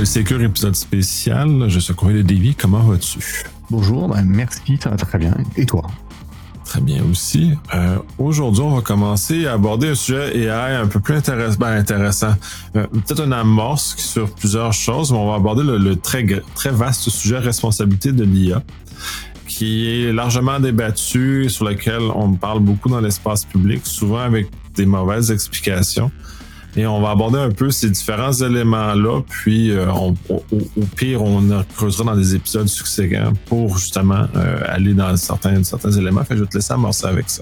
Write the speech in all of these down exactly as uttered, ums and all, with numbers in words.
Secure, épisode spécial. Je suis Courrier de Davy. Comment vas-tu? Bonjour, ben merci, ça va très bien. Et toi? Très bien aussi. Euh, aujourd'hui, on va commencer à aborder un sujet A I un peu plus intéress- ben, intéressant. Euh, peut-être une amorce sur plusieurs choses, mais on va aborder le, le très, très vaste sujet responsabilité de l'I A, qui est largement débattu et sur lequel on parle beaucoup dans l'espace public, souvent avec des mauvaises explications. Et on va aborder un peu ces différents éléments-là, puis euh, on, au, au pire, on creusera dans des épisodes succédants pour justement euh, aller dans certains, certains éléments. Fait que je vais te laisser amorcer avec ça.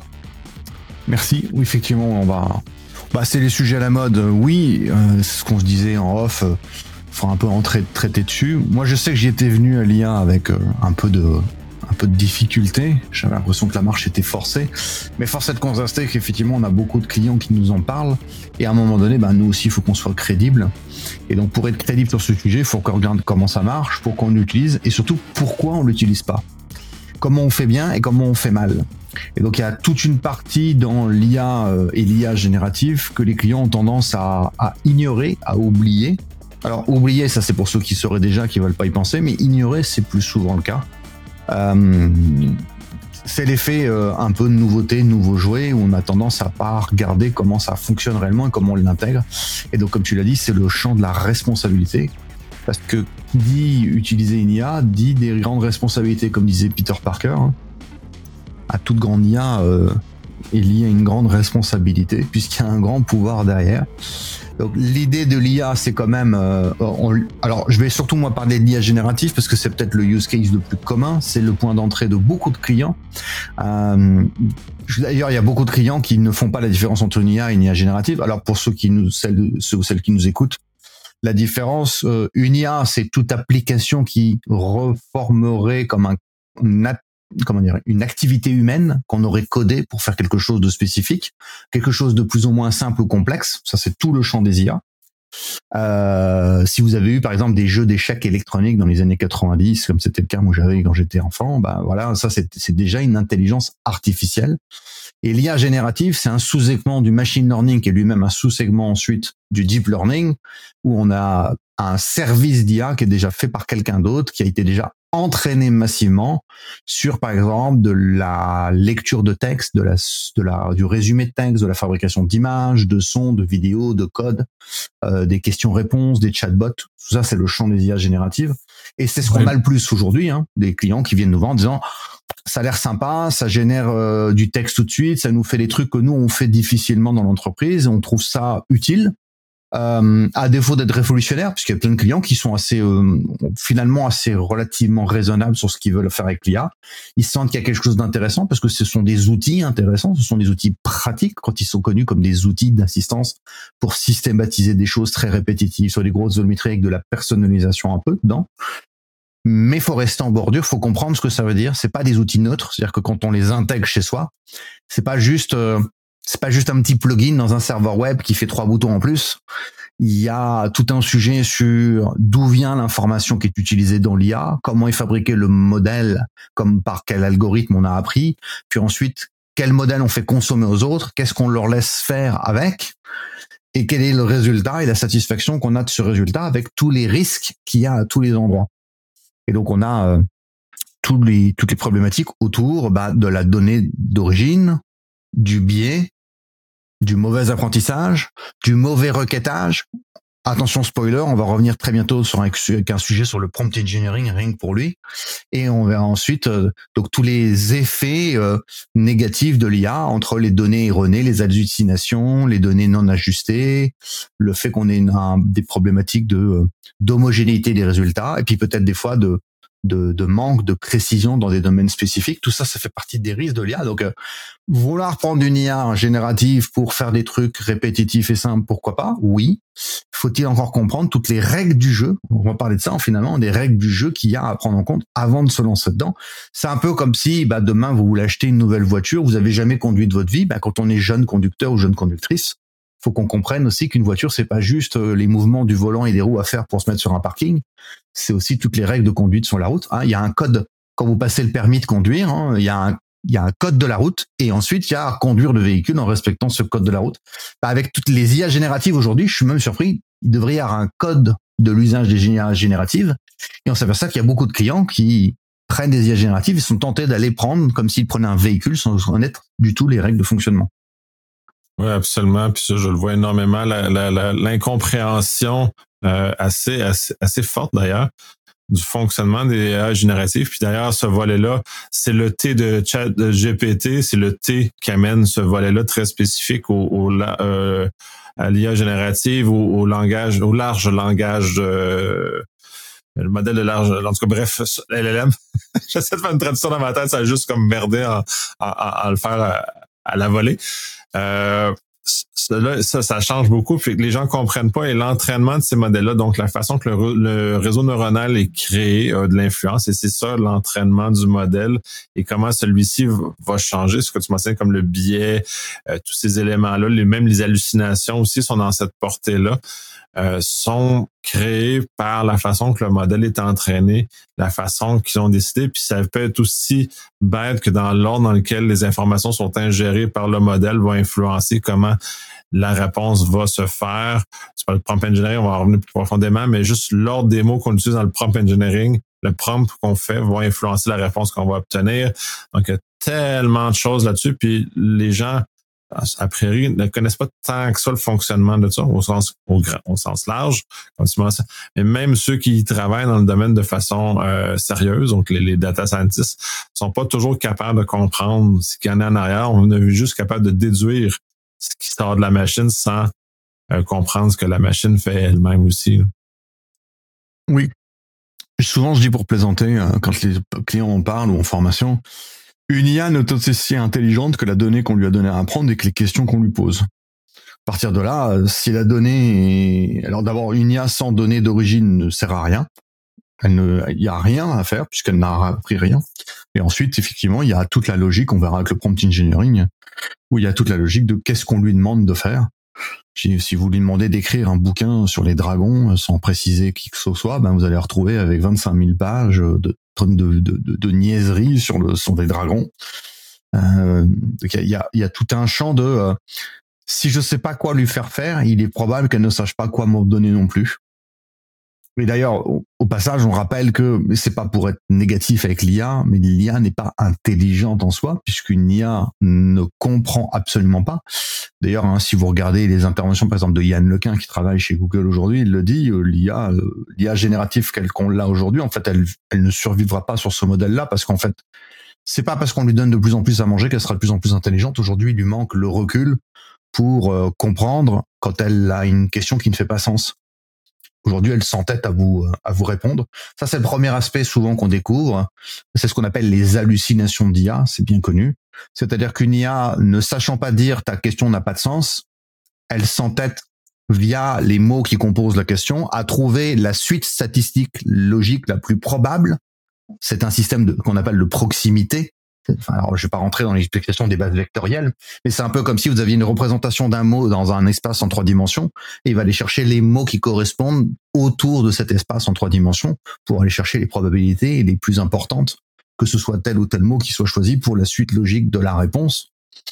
Merci. Oui, effectivement, on va... Bah, c'est les sujets à la mode. Oui, euh, c'est ce qu'on se disait en off. Il euh, faudra un peu entrer, traiter dessus. Moi, je sais que j'y étais venu à l'I A avec euh, un peu de... un peu de difficulté, j'avais l'impression que la marche était forcée, mais force est de constater qu'effectivement on a beaucoup de clients qui nous en parlent, et à un moment donné, ben, nous aussi il faut qu'on soit crédible, et donc pour être crédible sur ce sujet, il faut qu'on regarde comment ça marche, pourquoi on l'utilise, et surtout pourquoi on l'utilise pas, comment on fait bien et comment on fait mal. Et donc il y a toute une partie dans l'I A et l'I A générative que les clients ont tendance à, à ignorer, à oublier. Alors oublier, ça c'est pour ceux qui sauraient déjà, qui veulent pas y penser, mais ignorer c'est plus souvent le cas. Euh, c'est l'effet euh, un peu de nouveauté, nouveau jouet, où on a tendance à pas regarder comment ça fonctionne réellement et comment on l'intègre. Et donc, comme tu l'as dit, c'est le champ de la responsabilité. Parce que qui dit utiliser une I A, dit des grandes responsabilités, comme disait Peter Parker. Hein. À toute grande I A, euh, il y a une grande responsabilité, puisqu'il y a un grand pouvoir derrière. Donc l'idée de l'I A, c'est quand même... Euh, on, alors, je vais surtout moi parler de l'I A générative, parce que c'est peut-être le use case le plus commun, c'est le point d'entrée de beaucoup de clients. Euh, D'ailleurs, il y a beaucoup de clients qui ne font pas la différence entre une I A et une I A générative. Alors pour ceux, qui nous, celles, ceux ou celles qui nous écoutent, la différence, euh, une I A, c'est toute application qui reformerait comme un... Une comment dire, une activité humaine qu'on aurait codée pour faire quelque chose de spécifique, quelque chose de plus ou moins simple ou complexe. Ça, c'est tout le champ des I A. Euh, si vous avez eu, par exemple, des jeux d'échecs électroniques dans les années quatre-vingt-dix, comme c'était le cas moi j'avais quand j'étais enfant, bah voilà, ça c'est, c'est déjà une intelligence artificielle. Et l'I A générative, c'est un sous-segment du machine learning qui est lui-même un sous-segment ensuite du deep learning, où on a un service d'I A qui est déjà fait par quelqu'un d'autre, qui a été déjà entraîné massivement sur, par exemple, de la lecture de texte, de la, de la, du résumé de texte, de la fabrication d'images, de sons, de vidéos, de codes, euh, des questions-réponses, des chatbots. Tout ça, c'est le champ des I A génératives. Et c'est ce qu'on Ouais. a le plus aujourd'hui, hein, des clients qui viennent nous voir en disant ça a l'air sympa, ça génère euh, du texte tout de suite, ça nous fait des trucs que nous on fait difficilement dans l'entreprise, on trouve ça utile. Euh, à défaut d'être révolutionnaire, puisqu'il y a plein de clients qui sont assez euh, finalement assez relativement raisonnables sur ce qu'ils veulent faire avec l'I A. Ils sentent qu'il y a quelque chose d'intéressant parce que ce sont des outils intéressants, ce sont des outils pratiques quand ils sont connus comme des outils d'assistance pour systématiser des choses très répétitives sur les grosses volumétries avec de la personnalisation un peu dedans. Mais faut rester en bordure, faut comprendre ce que ça veut dire. C'est pas des outils neutres, c'est-à-dire que quand on les intègre chez soi, c'est pas juste euh, c'est pas juste un petit plugin dans un serveur web qui fait trois boutons en plus. Il y a tout un sujet sur d'où vient l'information qui est utilisée dans l'I A, comment est fabriqué le modèle, comme par quel algorithme on a appris, puis ensuite quel modèle on fait consommer aux autres, qu'est-ce qu'on leur laisse faire avec, et quel est le résultat et la satisfaction qu'on a de ce résultat avec tous les risques qu'il y a à tous les endroits. Et donc on a euh, tous les, toutes les problématiques autour bah, de la donnée d'origine, du biais, du mauvais apprentissage, du mauvais requêtage. Attention spoiler, on va revenir très bientôt sur un, avec un sujet sur le prompt engineering, rien que pour lui. Et on verra ensuite euh, donc tous les effets euh, négatifs de l'I A entre les données erronées, les hallucinations, les données non ajustées, le fait qu'on ait une, un, des problématiques de euh, d'homogénéité des résultats, et puis peut-être des fois de De, de manque de précision dans des domaines spécifiques. Tout ça, ça fait partie des risques de l'I A. Donc, euh, vouloir prendre une I A générative pour faire des trucs répétitifs et simples, pourquoi pas? Oui. Faut-il encore comprendre toutes les règles du jeu? On va parler de ça, finalement, des règles du jeu qu'il y a à prendre en compte avant de se lancer dedans. C'est un peu comme si, bah, demain, vous voulez acheter une nouvelle voiture, vous avez jamais conduit de votre vie. Bah, quand on est jeune conducteur ou jeune conductrice, faut qu'on comprenne aussi qu'une voiture, c'est pas juste les mouvements du volant et des roues à faire pour se mettre sur un parking. C'est aussi toutes les règles de conduite sur la route. Hein. Il y a un code. Quand vous passez le permis de conduire, hein, il y a un, il y a un code de la route. Et ensuite, il y a à conduire le véhicule en respectant ce code de la route. Bah, avec toutes les I A génératives aujourd'hui, je suis même surpris. Il devrait y avoir un code de l'usage des I A génératives. Et on s'aperçoit qu'il y a beaucoup de clients qui prennent des I A génératives et sont tentés d'aller prendre comme s'ils prenaient un véhicule sans connaître du tout les règles de fonctionnement. Oui, absolument. Puis ça, je le vois énormément, la, la, la, l'incompréhension euh, assez, assez, assez forte d'ailleurs du fonctionnement des A I génératives. Puis d'ailleurs, ce volet-là, c'est le T de chat de G P T, c'est le T qui amène ce volet-là très spécifique au, au euh, à l'I A générative, au, au langage, au large langage euh, le modèle de large, en tout cas, bref, L L M. J'essaie de faire une traduction dans ma tête, ça a juste comme merdé en, en, en, en le faire à, à la volée. Euh, ça, ça, ça change beaucoup, puis que les gens comprennent pas, et l'entraînement de ces modèles-là, donc la façon que le, le réseau neuronal est créé a de l'influence, et c'est ça l'entraînement du modèle, et comment celui-ci va changer, ce que tu mentionnes comme le biais, euh, tous ces éléments-là, les, même les hallucinations aussi sont dans cette portée-là. Euh, sont créés par la façon que le modèle est entraîné, la façon qu'ils ont décidé, puis ça peut être aussi bête que dans l'ordre dans lequel les informations sont ingérées par le modèle va influencer comment la réponse va se faire. C'est pas le prompt engineering, on va en revenir plus profondément, mais juste l'ordre des mots qu'on utilise dans le prompt engineering, le prompt qu'on fait va influencer la réponse qu'on va obtenir. Donc, il y a tellement de choses là-dessus, puis les gens a priori, ne connaissent pas tant que ça le fonctionnement de ça, au sens, au, grand, au sens large, comme tu mentionnes. Mais même ceux qui travaillent dans le domaine de façon euh, sérieuse, donc les, les data scientists, sont pas toujours capables de comprendre ce qu'il y en a en arrière. On est juste capable de déduire ce qui sort de la machine sans euh, comprendre ce que la machine fait elle-même aussi. Là. Oui. Souvent, je dis pour plaisanter, quand les clients en parlent ou en formation, une I A n'est aussi intelligente que la donnée qu'on lui a donnée à apprendre et que les questions qu'on lui pose. À partir de là, si la donnée est... Alors d'abord, une I A sans données d'origine ne sert à rien. Elle ne... Il n'y a rien à faire puisqu'elle n'a appris rien. Et ensuite, effectivement, il y a toute la logique, on verra avec le prompt engineering, où il y a toute la logique de qu'est-ce qu'on lui demande de faire. Si vous lui demandez d'écrire un bouquin sur les dragons sans préciser qui que ce soit, ben vous allez retrouver avec vingt-cinq mille pages de tonnes de, de, de, de niaiseries sur le son des dragons. Euh, il y a, il y a tout un champ de euh, si je sais pas quoi lui faire faire, il est probable qu'elle ne sache pas quoi me donner non plus. Et d'ailleurs, au, au passage, on rappelle que c'est pas pour être négatif avec l'I A, mais l'I A n'est pas intelligente en soi, puisqu'une I A ne comprend absolument pas. D'ailleurs, hein, si vous regardez les interventions, par exemple, de Yann Lequin, qui travaille chez Google aujourd'hui, il le dit, euh, l'I A, euh, l'I A générative quelle qu'on l'a aujourd'hui, en fait, elle, elle ne survivra pas sur ce modèle-là, parce qu'en fait, c'est pas parce qu'on lui donne de plus en plus à manger qu'elle sera de plus en plus intelligente. Aujourd'hui, il lui manque le recul pour euh, comprendre quand elle a une question qui ne fait pas sens. Aujourd'hui, elle s'entête à vous à vous répondre. Ça, c'est le premier aspect souvent qu'on découvre. C'est ce qu'on appelle les hallucinations d'I A, c'est bien connu. C'est-à-dire qu'une I A, ne sachant pas dire ta question n'a pas de sens, elle s'entête via les mots qui composent la question à trouver la suite statistique logique la plus probable. C'est un système de, qu'on appelle de proximité. Enfin, alors, je vais pas rentrer dans l'explication des bases vectorielles, mais c'est un peu comme si vous aviez une représentation d'un mot dans un espace en trois dimensions, et il va aller chercher les mots qui correspondent autour de cet espace en trois dimensions pour aller chercher les probabilités les plus importantes, que ce soit tel ou tel mot qui soit choisi pour la suite logique de la réponse.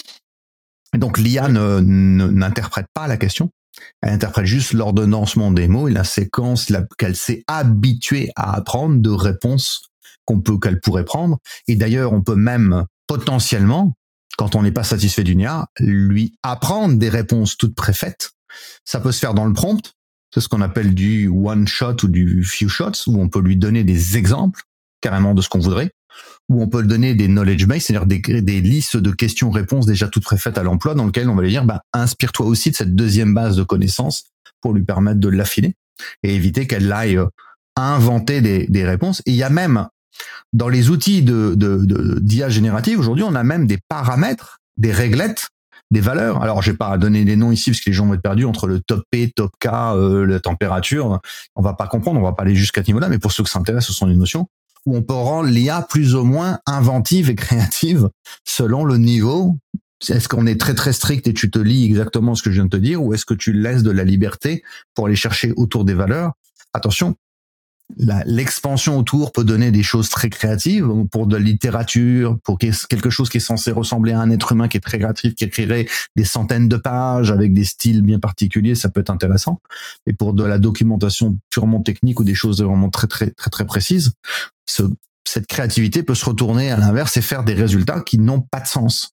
Et donc l'I A ne, ne, n'interprète pas la question, elle interprète juste l'ordonnancement des mots et la séquence la, qu'elle s'est habituée à apprendre de réponses qu'on peut, qu'elle pourrait prendre. Et d'ailleurs, on peut même potentiellement, quand on n'est pas satisfait d'une I A, lui apprendre des réponses toutes préfaites. Ça peut se faire dans le prompt. C'est ce qu'on appelle du one shot ou du few shots, où on peut lui donner des exemples carrément de ce qu'on voudrait, où on peut lui donner des knowledge base, c'est-à-dire des, des listes de questions-réponses déjà toutes préfaites à l'emploi, dans lesquelles on va lui dire, bah, inspire-toi aussi de cette deuxième base de connaissances pour lui permettre de l'affiner et éviter qu'elle aille inventer des, des réponses. Et il y a même dans les outils de, de, de, d'I A générative, aujourd'hui, on a même des paramètres, des réglettes, des valeurs. Alors, je vais pas donner des noms ici parce que les gens vont être perdus entre le top P, top K, euh, la température. On va pas comprendre, on va pas aller jusqu'à ce niveau-là, mais pour ceux qui s'intéressent, ce sont des notions où on peut rendre l'I A plus ou moins inventive et créative selon le niveau. Est-ce qu'on est très très strict et tu te lis exactement ce que je viens de te dire, ou est-ce que tu laisses de la liberté pour aller chercher autour des valeurs? Attention, la, l'expansion autour peut donner des choses très créatives pour de la littérature, pour quelque chose qui est censé ressembler à un être humain qui est très créatif, qui écrirait des centaines de pages avec des styles bien particuliers, ça peut être intéressant. Et pour de la documentation purement technique ou des choses vraiment très très très très précises, ce, cette créativité peut se retourner à l'inverse et faire des résultats qui n'ont pas de sens.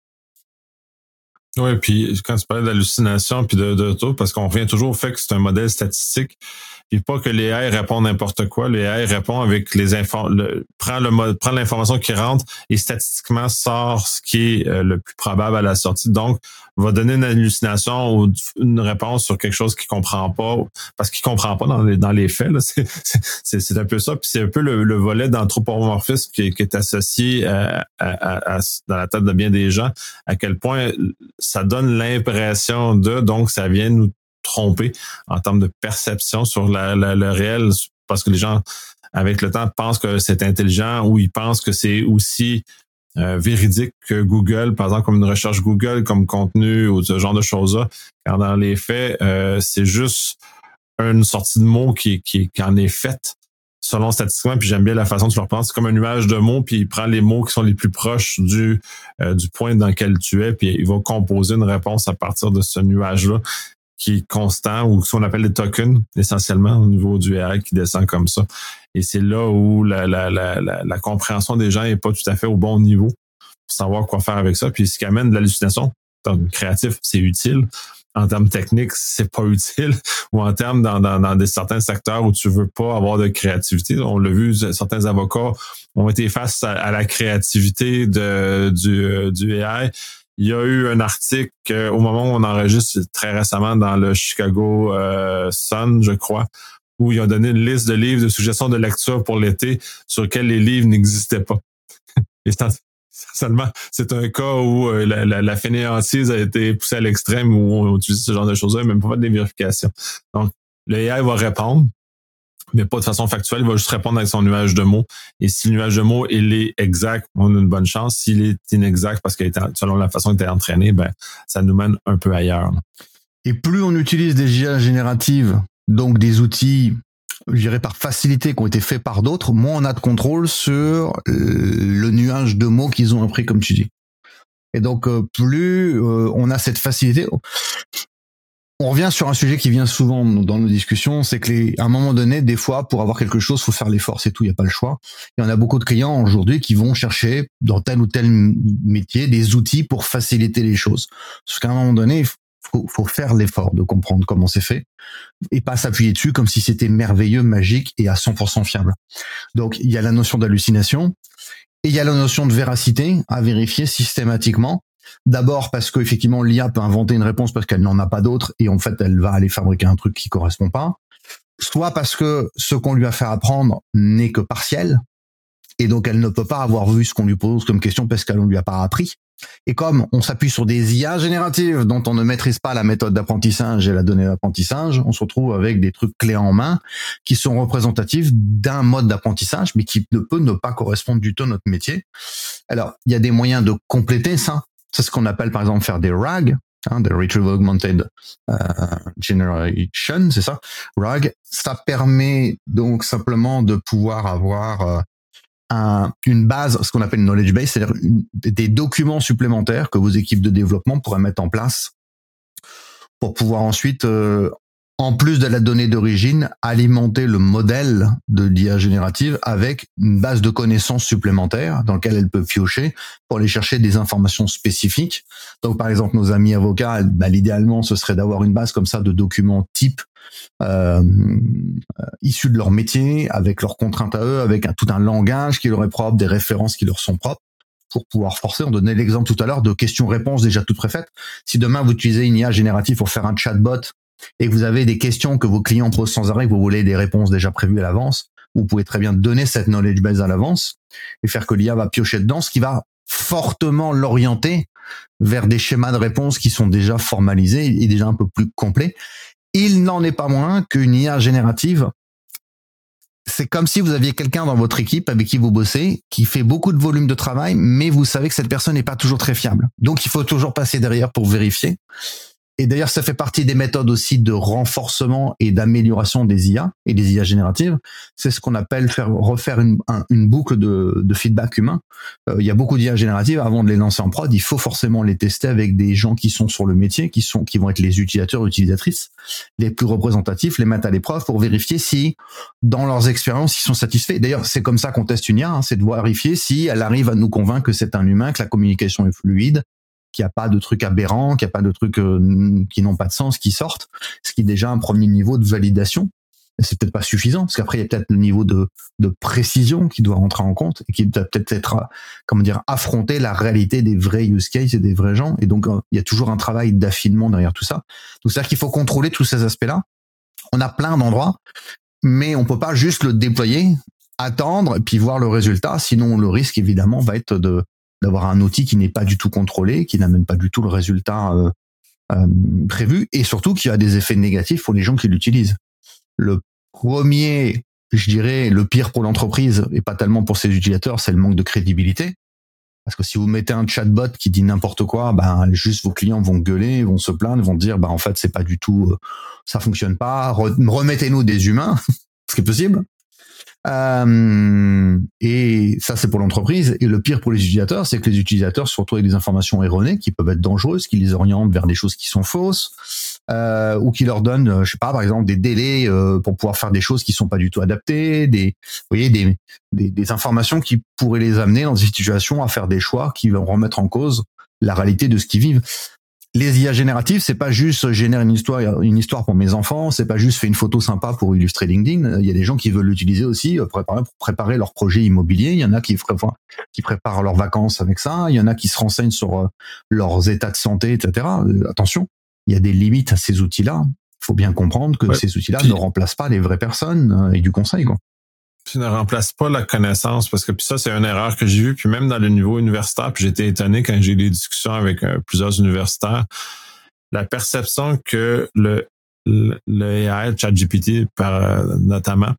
Oui, puis quand tu parlais d'hallucination puis de, de tout, parce qu'on revient toujours au fait que c'est un modèle statistique, puis pas que l'A I répond n'importe quoi. L'A I répond avec les infos, le, prend le mode, prend l'information qui rentre et statistiquement sort ce qui est euh, le plus probable à la sortie. Donc, va donner une hallucination ou une réponse sur quelque chose qu'il comprend pas, parce qu'il comprend pas dans les dans les faits. Là. C'est, c'est, c'est un peu ça. Puis c'est un peu le, le volet d'anthropomorphisme qui, qui est associé à, à, à, à, dans la tête de bien des gens, à quel point ça donne l'impression de, donc ça vient nous tromper en termes de perception sur la, la, le réel, parce que les gens, avec le temps, pensent que c'est intelligent ou ils pensent que c'est aussi euh, véridique que Google, par exemple, comme une recherche Google, comme contenu ou ce genre de choses-là, car dans les faits, euh, c'est juste une sortie de mots qui, qui, qui en est faite selon statistiquement, puis j'aime bien la façon dont tu le repenses. C'est comme un nuage de mots, puis il prend les mots qui sont les plus proches du euh, du point dans lequel tu es, puis il va composer une réponse à partir de ce nuage-là qui est constant, ou ce qu'on appelle des tokens, essentiellement, au niveau du A I qui descend comme ça. Et c'est là où la, la, la, la, la compréhension des gens n'est pas tout à fait au bon niveau pour savoir quoi faire avec ça. Puis ce qui amène de l'hallucination, en termes créatifs, c'est utile. En termes techniques, c'est pas utile. Ou en termes dans, dans, dans des certains secteurs où tu veux pas avoir de créativité. On l'a vu, certains avocats ont été face à, à la créativité de, du, du A I. Il y a eu un article euh, au moment où on enregistre très récemment dans le Chicago euh, Sun, je crois, où ils ont donné une liste de livres de suggestions de lecture pour l'été sur lesquels les livres n'existaient pas. Et seulement, c'est un cas où euh, la, la, la fainéantise a été poussée à l'extrême, où on utilise ce genre de choses-là, même pas de vérification. Donc, le A I va répondre, mais pas de façon factuelle, il va juste répondre avec son nuage de mots. Et si le nuage de mots, il est exact, on a une bonne chance. S'il est inexact, parce qu'il est selon la façon qu'il est entraîné, ben, ça nous mène un peu ailleurs. Et plus on utilise des G A génératives, donc des outils, je dirais par facilité, qui ont été faits par d'autres, moins on a de contrôle sur le nuage de mots qu'ils ont appris, comme tu dis. Et donc, plus on a cette facilité... On revient sur un sujet qui vient souvent dans nos discussions, c'est que les, à un moment donné, des fois, pour avoir quelque chose, faut faire l'effort, c'est tout, il n'y a pas le choix. Et on a beaucoup de clients aujourd'hui qui vont chercher dans tel ou tel métier des outils pour faciliter les choses. Parce qu'à un moment donné, il faut, faut faire l'effort de comprendre comment c'est fait et pas s'appuyer dessus comme si c'était merveilleux, magique et à cent pour cent fiable. Donc, il y a la notion d'hallucination et il y a la notion de véracité à vérifier systématiquement. D'abord parce que effectivement l'I A peut inventer une réponse parce qu'elle n'en a pas d'autre et en fait elle va aller fabriquer un truc qui correspond pas. Soit parce que ce qu'on lui a fait apprendre n'est que partiel et donc elle ne peut pas avoir vu ce qu'on lui pose comme question parce qu'elle ne lui a pas appris. Et comme on s'appuie sur des I A génératives dont on ne maîtrise pas la méthode d'apprentissage et la donnée d'apprentissage, on se retrouve avec des trucs clés en main qui sont représentatifs d'un mode d'apprentissage mais qui ne peut ne pas correspondre du tout à notre métier. Alors, il y a des moyens de compléter ça. C'est ce qu'on appelle par exemple faire des R A G, hein, des Retrieval Augmented euh, Generation, c'est ça, R A G. Ça permet donc simplement de pouvoir avoir euh, un, une base, ce qu'on appelle une knowledge base, c'est-à-dire une, des documents supplémentaires que vos équipes de développement pourraient mettre en place pour pouvoir ensuite, euh, en plus de la donnée d'origine, alimenter le modèle de l'I A générative avec une base de connaissances supplémentaires dans laquelle elle peut piocher pour aller chercher des informations spécifiques. Donc, par exemple, nos amis avocats, bah, l'idéalement, ce serait d'avoir une base comme ça de documents type euh, euh, issus de leur métier, avec leurs contraintes à eux, avec un, tout un langage qui leur est propre, des références qui leur sont propres, pour pouvoir forcer. On donnait l'exemple tout à l'heure de questions-réponses déjà toutes préfaites. Si demain, vous utilisez une I A générative pour faire un chatbot et que vous avez des questions que vos clients posent sans arrêt, que vous voulez des réponses déjà prévues à l'avance, vous pouvez très bien donner cette knowledge base à l'avance et faire que l'I A va piocher dedans, ce qui va fortement l'orienter vers des schémas de réponse qui sont déjà formalisés et déjà un peu plus complets. Il n'en est pas moins qu'une I A générative, c'est comme si vous aviez quelqu'un dans votre équipe avec qui vous bossez, qui fait beaucoup de volume de travail, mais vous savez que cette personne n'est pas toujours très fiable. Donc, il faut toujours passer derrière pour vérifier. Et d'ailleurs, ça fait partie des méthodes aussi de renforcement et d'amélioration des I A et des I A génératives. C'est ce qu'on appelle faire refaire une, un, une boucle de, de feedback humain. Euh, il y a beaucoup d'I A génératives. Avant de les lancer en prod, il faut forcément les tester avec des gens qui sont sur le métier, qui sont, qui vont être les utilisateurs, utilisatrices, les plus représentatifs, les mettre à l'épreuve pour vérifier si, dans leurs expériences, ils sont satisfaits. D'ailleurs, c'est comme ça qu'on teste une I A, hein, c'est de vérifier si elle arrive à nous convaincre que c'est un humain, que la communication est fluide, qu'il n'y a pas de trucs aberrants, qu'il n'y a pas de trucs euh, qui n'ont pas de sens qui sortent, ce qui est déjà un premier niveau de validation. Mais c'est peut-être pas suffisant, parce qu'après il y a peut-être le niveau de, de précision qui doit rentrer en compte et qui doit peut-être être, comment dire, affronter la réalité des vrais use cases et des vrais gens. Et donc euh, il y a toujours un travail d'affinement derrière tout ça. Donc c'est-à-dire qu'il faut contrôler tous ces aspects-là. On a plein d'endroits, mais on peut pas juste le déployer, attendre et puis voir le résultat. Sinon le risque évidemment va être de d'avoir un outil qui n'est pas du tout contrôlé, qui n'amène pas du tout le résultat euh, euh, prévu, et surtout qui a des effets négatifs pour les gens qui l'utilisent. Le premier, je dirais, le pire pour l'entreprise, et pas tellement pour ses utilisateurs, c'est le manque de crédibilité. Parce que si vous mettez un chatbot qui dit n'importe quoi, ben juste vos clients vont gueuler, vont se plaindre, vont dire, ben en fait c'est pas du tout, ça fonctionne pas. Remettez-nous des humains, ce qui est possible. Euh, et ça c'est pour l'entreprise. Et le pire pour les utilisateurs, c'est que les utilisateurs se retrouvent avec des informations erronées qui peuvent être dangereuses, qui les orientent vers des choses qui sont fausses, euh, ou qui leur donnent, je sais pas, par exemple des délais euh, pour pouvoir faire des choses qui sont pas du tout adaptées, des, vous voyez, des, des, des informations qui pourraient les amener dans des situations à faire des choix qui vont remettre en cause la réalité de ce qu'ils vivent. Les I A génératives, c'est pas juste générer une histoire, une histoire pour mes enfants, c'est pas juste faire une photo sympa pour illustrer LinkedIn. Il y a des gens qui veulent l'utiliser aussi pour préparer, pour préparer leur projet immobilier. Il y en a qui préparent, qui préparent leurs vacances avec ça. Il y en a qui se renseignent sur leurs états de santé, et cetera. Attention, il y a des limites à ces outils-là. Il faut bien comprendre que ouais. ces outils-là puis, ne remplacent pas les vraies personnes et du conseil, quoi. Puis ne remplace pas la connaissance, parce que puis ça, c'est une erreur que j'ai vue, puis même dans le niveau universitaire, puis j'ai été étonné quand j'ai eu des discussions avec euh, plusieurs universitaires, la perception que le, le, le A I, ChatGPT, par, euh, notamment,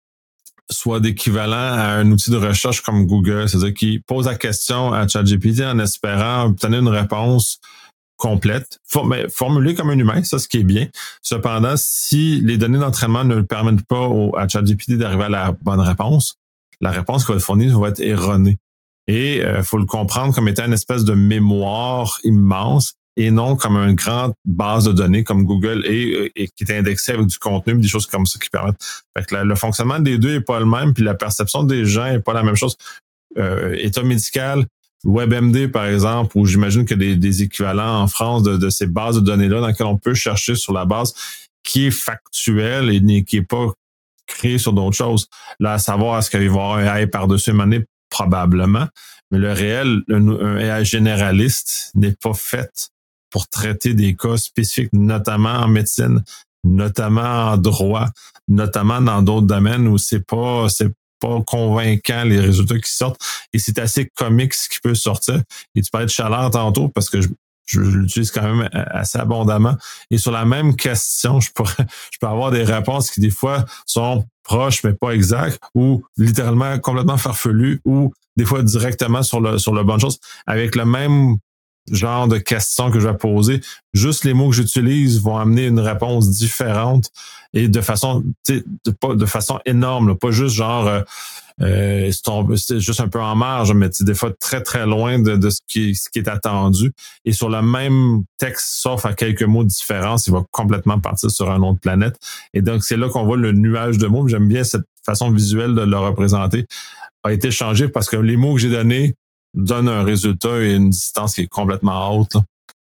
soit d'équivalent à un outil de recherche comme Google, c'est-à-dire qu'il pose la question à ChatGPT en espérant obtenir une réponse complète, mais formulée comme un humain, ça, ce qui est bien. Cependant, si les données d'entraînement ne le permettent pas au, à ChatGPT d'arriver à la bonne réponse, la réponse qu'il va fournir va être erronée. Et il euh, faut le comprendre comme étant une espèce de mémoire immense et non comme une grande base de données comme Google et, et qui est indexée avec du contenu, des choses comme ça qui permettent. Fait que la, le fonctionnement des deux est pas le même, puis la perception des gens est pas la même chose. Euh, état médical, WebMD, par exemple, où j'imagine qu'il y a des, des équivalents en France de, de ces bases de données-là dans lesquelles on peut chercher sur la base qui est factuelle et qui n'est pas créée sur d'autres choses. Là, à savoir, est-ce qu'il va y avoir un A I par-dessus une année? Probablement. Mais le réel, un, un A I généraliste n'est pas fait pour traiter des cas spécifiques, notamment en médecine, notamment en droit, notamment dans d'autres domaines où c'est pas... c'est pas convaincant les résultats qui sortent et c'est assez comique ce qui peut sortir. Et tu parlais de chaleur tantôt parce que je, je l'utilise quand même assez abondamment. Et sur la même question, je pourrais, je peux avoir des réponses qui des fois sont proches mais pas exactes ou littéralement complètement farfelues ou des fois directement sur le sur la bonne chose avec le même genre de questions que je vais poser. Juste les mots que j'utilise vont amener une réponse différente et de façon, tu sais, de, pas de façon énorme, là, pas juste genre euh, euh, c'est, tombé, c'est juste un peu en marge, mais des fois très très loin de, de ce qui ce qui est attendu. Et sur le même texte, sauf à quelques mots de différence, il va complètement partir sur une autre planète. Et donc c'est là qu'on voit le nuage de mots. J'aime bien cette façon visuelle de le représenter. A été changé parce que les mots que j'ai donnés donne un résultat et une distance qui est complètement haute. Là.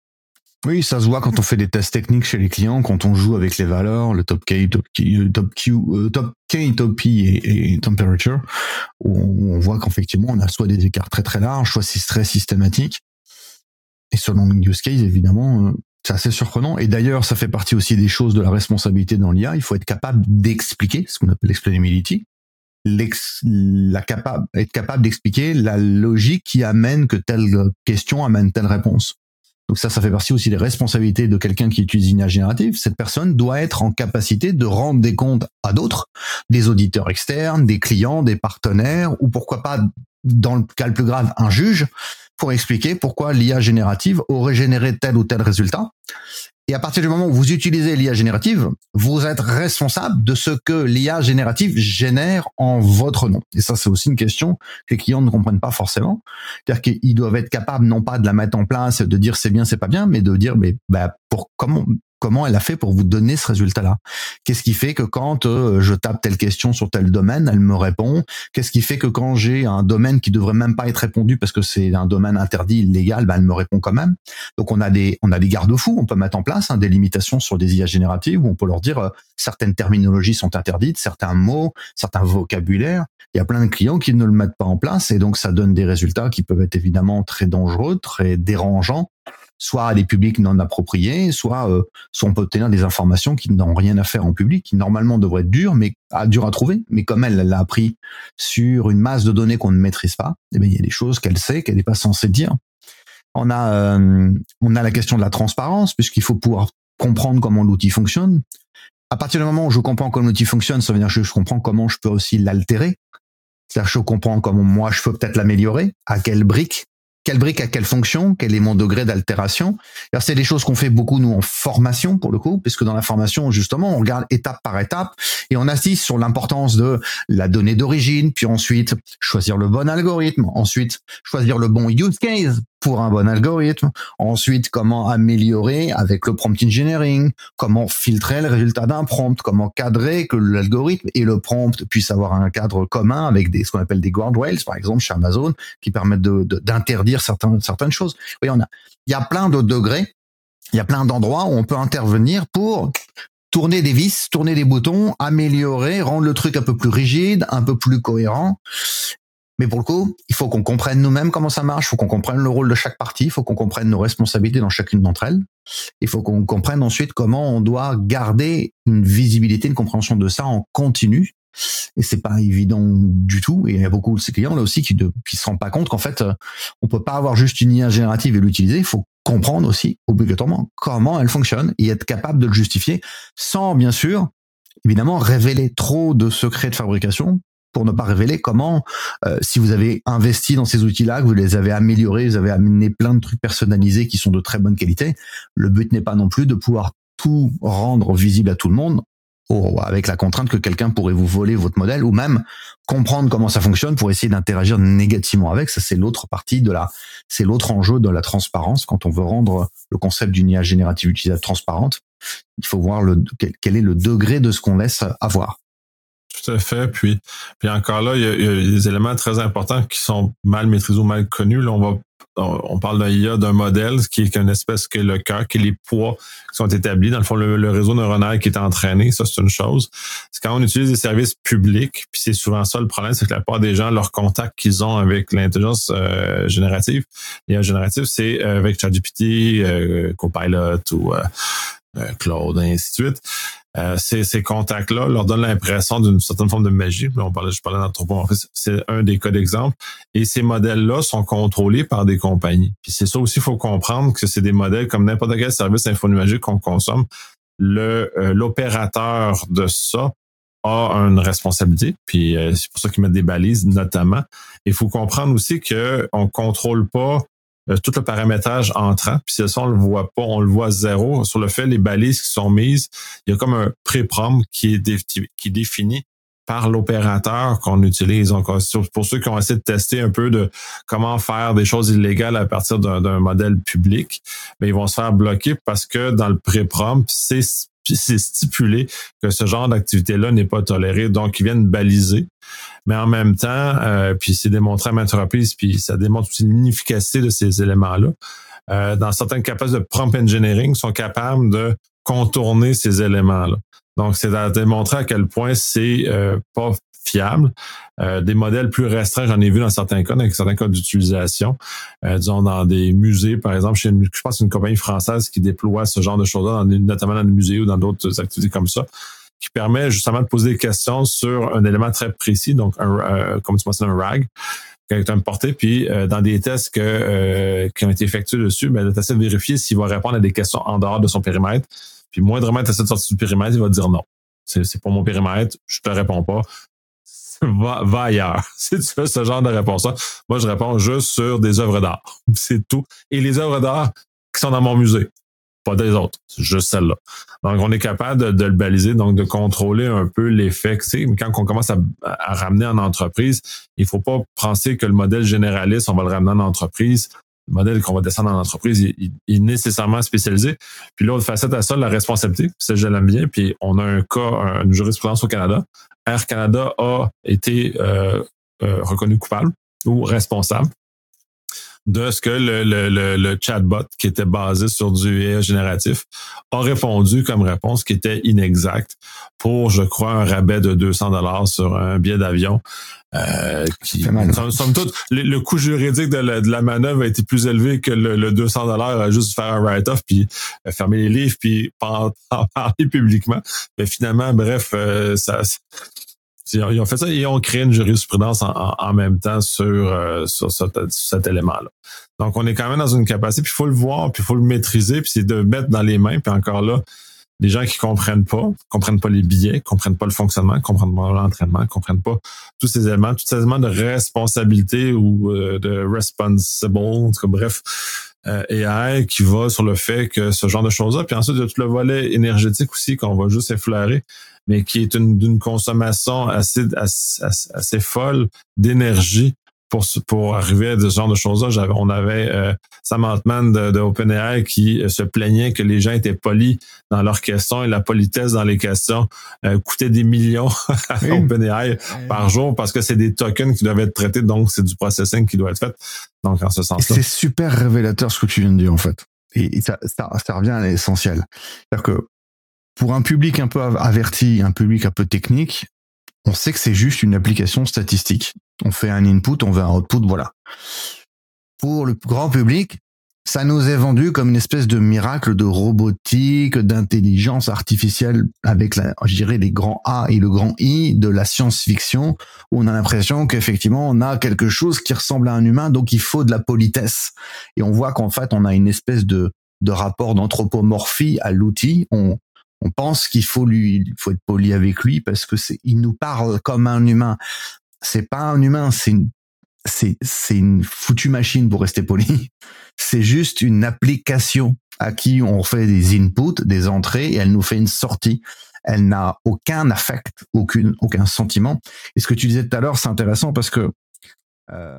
Oui, ça se voit quand on fait des tests techniques chez les clients, quand on joue avec les valeurs, le top K, top Q, top Q, euh, top K, top P et, et temperature, où on voit qu'effectivement on a soit des écarts très très larges, soit c'est très systématique. Et selon le use case, évidemment, euh, c'est assez surprenant. Et d'ailleurs, ça fait partie aussi des choses de la responsabilité dans l'I A. Il faut être capable d'expliquer ce qu'on appelle l'explainability. L'ex, la capable, être capable d'expliquer la logique qui amène que telle question amène telle réponse. Donc ça, ça fait partie aussi des responsabilités de quelqu'un qui utilise une I A générative. Cette personne doit être en capacité de rendre des comptes à d'autres, des auditeurs externes, des clients, des partenaires, ou pourquoi pas, dans le cas le plus grave, un juge, pour expliquer pourquoi l'I A générative aurait généré tel ou tel résultat. Et à partir du moment où vous utilisez l'I A générative, vous êtes responsable de ce que l'I A générative génère en votre nom. Et ça, c'est aussi une question que les clients ne comprennent pas forcément. C'est-à-dire qu'ils doivent être capables non pas de la mettre en place, de dire c'est bien, c'est pas bien, mais de dire mais bah, pour comment comment elle a fait pour vous donner ce résultat-là. Qu'est-ce qui fait que quand euh, je tape telle question sur tel domaine, elle me répond? Qu'est-ce qui fait que quand j'ai un domaine qui devrait même pas être répondu parce que c'est un domaine interdit, illégal, bah, elle me répond quand même. Donc on a des on a des garde-fous, on peut mettre en place hein, des limitations sur des I A génératives où on peut leur dire euh, certaines terminologies sont interdites, certains mots, certains vocabulaires. Il y a plein de clients qui ne le mettent pas en place et donc ça donne des résultats qui peuvent être évidemment très dangereux, très dérangeants, soit à des publics non appropriés, soit, euh, soit on peut obtenir des informations qui n'ont rien à faire en public, qui normalement devraient être dures, mais ah, dures à trouver. Mais comme elle l'a appris sur une masse de données qu'on ne maîtrise pas, eh bien, il y a des choses qu'elle sait qu'elle n'est pas censée dire. On a, euh, on a la question de la transparence, puisqu'il faut pouvoir comprendre comment l'outil fonctionne. À partir du moment où je comprends comment l'outil fonctionne, ça veut dire que je comprends comment je peux aussi l'altérer. C'est-à-dire que je comprends comment moi je peux peut-être l'améliorer, à quelle brique, quelle brique a quelle fonction, quel est mon degré d'altération. Alors c'est des choses qu'on fait beaucoup nous en formation pour le coup, puisque dans la formation justement on regarde étape par étape et on assiste sur l'importance de la donnée d'origine, puis ensuite choisir le bon algorithme, ensuite choisir le bon use case pour un bon algorithme, ensuite comment améliorer avec le prompt engineering, comment filtrer le résultat d'un prompt, comment cadrer que l'algorithme et le prompt puissent avoir un cadre commun avec des ce qu'on appelle des guardrails par exemple chez Amazon qui permettent de, de, d'interdire certaines certaines choses. Oui, on a il y a plein de degrés, il y a plein d'endroits où on peut intervenir pour tourner des vis, tourner des boutons, améliorer, rendre le truc un peu plus rigide, un peu plus cohérent. Mais pour le coup, il faut qu'on comprenne nous-mêmes comment ça marche, il faut qu'on comprenne le rôle de chaque partie, il faut qu'on comprenne nos responsabilités dans chacune d'entre elles. Il faut qu'on comprenne ensuite comment on doit garder une visibilité, une compréhension de ça en continu. Et c'est pas évident du tout. Et il y a beaucoup de ces clients là aussi qui ne qui se rendent pas compte qu'en fait, on peut pas avoir juste une I A générative et l'utiliser. Il faut comprendre aussi obligatoirement comment elle fonctionne et être capable de le justifier sans, bien sûr, évidemment, révéler trop de secrets de fabrication pour ne pas révéler comment, euh, si vous avez investi dans ces outils-là, que vous les avez améliorés, vous avez amené plein de trucs personnalisés qui sont de très bonne qualité, le but n'est pas non plus de pouvoir tout rendre visible à tout le monde, ou avec la contrainte que quelqu'un pourrait vous voler votre modèle, ou même comprendre comment ça fonctionne pour essayer d'interagir négativement avec. Ça, c'est l'autre partie de la, c'est l'autre enjeu de la transparence. Quand on veut rendre le concept d'une I A générative utilisable transparente, il faut voir le, quel est le degré de ce qu'on laisse avoir. Tout à fait. Puis, puis encore là, il y, a, il y a des éléments très importants qui sont mal maîtrisés ou mal connus. Là, on va, on parle d'un I A, d'un modèle qui est une espèce qui est le cœur, qui est les poids qui sont établis. Dans le fond, le, le réseau neuronal qui est entraîné, ça, c'est une chose. C'est quand on utilise des services publics, puis c'est souvent ça le problème, c'est que la plupart des gens, leur contact qu'ils ont avec l'intelligence euh, générative, l'I A générative, c'est avec ChatGPT, euh, Copilot ou euh, euh, Claude, et ainsi de suite. Euh, ces, ces contacts-là leur donnent l'impression d'une certaine forme de magie. On parlait, je parlais d'anthropomorphisme, c'est un des cas d'exemple. Et ces modèles-là sont contrôlés par des compagnies. Puis c'est ça aussi, il faut comprendre que c'est des modèles comme n'importe quel service infonuagique qu'on consomme. Le euh, l'opérateur de ça a une responsabilité. Puis euh, c'est pour ça qu'ils mettent des balises, notamment. Il faut comprendre aussi que on contrôle pas Euh, tout le paramétrage entrant, puis si ça, on le voit pas, on le voit à zéro. Sur le fait, les balises qui sont mises, il y a comme un pré-prompt qui est, dé- qui est défini par l'opérateur qu'on utilise. Donc, pour ceux qui ont essayé de tester un peu de comment faire des choses illégales à partir d'un, d'un modèle public, mais ils vont se faire bloquer parce que dans le pré-prompt, c'est c'est stipulé que ce genre d'activité-là n'est pas toléré. Donc, ils viennent baliser. Mais en même temps, euh, puis c'est démontré à maintes reprises, puis ça démontre aussi l'inefficacité de ces éléments-là. Euh, dans certaines capacités de prompt engineering, sont capables de contourner ces éléments-là. Donc, c'est à démontrer à quel point c'est euh, pas fiable. Euh, des modèles plus restreints, j'en ai vu dans certains cas, dans certains cas d'utilisation. Euh, disons, dans des musées, par exemple, chez une, je pense une compagnie française qui déploie ce genre de choses-là, dans, notamment dans des musées ou dans d'autres activités comme ça, qui permet justement de poser des questions sur un élément très précis, donc un, euh, comme tu mentionnes, un R A G, qui a été importé, puis euh, dans des tests que, euh, qui ont été effectués dessus, ben, tu essaies de vérifier s'il va répondre à des questions en dehors de son périmètre. Puis moindrement tu essaies de sortir du périmètre, il va te dire non. C'est, c'est pas mon périmètre, je te réponds pas. Va, va ailleurs. Si tu fais ce genre de réponse-là, moi, je réponds juste sur des œuvres d'art. C'est tout. Et les œuvres d'art qui sont dans mon musée. pas des autres, c'est juste celle-là. Donc, on est capable de, de le baliser, donc de contrôler un peu l'effet que c'est. Mais quand on commence à, à ramener en entreprise, il faut pas penser que le modèle généraliste, on va le ramener en entreprise. Le modèle qu'on va descendre en entreprise, il, il, il est nécessairement spécialisé. Puis l'autre facette à ça, la responsabilité, ça je l'aime bien. Puis on a un cas, une jurisprudence au Canada. Air Canada a été euh, euh, reconnu coupable ou responsable de ce que le, le, le, le chatbot qui était basé sur du A I génératif a répondu comme réponse qui était inexacte pour, je crois, un rabais de deux cents dollars sur un billet d'avion. Euh, qui, somme, somme toute, le, le coût juridique de la, de la manœuvre a été plus élevé que le, le deux cents dollars à juste faire un write-off puis euh, fermer les livres puis pas en, en parler publiquement. Mais finalement, bref, euh, ça... Ils ont fait ça et ils ont créé une jurisprudence en, en, en même temps sur, euh, sur, cet, sur cet élément-là. Donc, on est quand même dans une capacité, puis il faut le voir, puis il faut le maîtriser, puis c'est de mettre dans les mains, puis encore là, les gens qui comprennent pas, comprennent pas les billets, comprennent pas le fonctionnement, comprennent pas l'entraînement, comprennent pas tous ces éléments, tous ces éléments de responsabilité ou euh, de responsible, en tout cas, bref, euh, A I qui va sur le fait que ce genre de choses-là, puis ensuite, il y a tout le volet énergétique aussi qu'on va juste effleurer, mais qui est une, d'une consommation assez, assez, assez folle d'énergie pour, pour arriver à ce genre de choses-là. J'avais, on avait euh, Sam Altman de, de OpenAI qui se plaignait que les gens étaient polis dans leurs questions et la politesse dans les questions euh, coûtait des millions à oui. OpenAI oui. par jour parce que c'est des tokens qui doivent être traités, donc c'est du processing qui doit être fait. Donc, en ce sens-là. C'est super révélateur ce que tu viens de dire, en fait. Et, et ça, ça, ça revient à l'essentiel. C'est-à-dire que pour un public un peu averti, un public un peu technique, on sait que c'est juste une application statistique. On fait un input, on veut un output, voilà. Pour le grand public, ça nous est vendu comme une espèce de miracle de robotique, d'intelligence artificielle avec, la, je dirais, les grands A et le grand I de la science-fiction, où on a l'impression qu'effectivement, on a quelque chose qui ressemble à un humain, donc il faut de la politesse. Et on voit qu'en fait, on a une espèce de, de rapport d'anthropomorphie à l'outil. On, On pense qu'il faut lui, il faut être poli avec lui parce que c'est, il nous parle comme un humain. C'est pas un humain, c'est une, c'est, c'est une foutue machine pour rester poli. C'est juste une application à qui on fait des inputs, des entrées et elle nous fait une sortie. Elle n'a aucun affect, aucune, aucun sentiment. Et ce que tu disais tout à l'heure, c'est intéressant parce que, euh,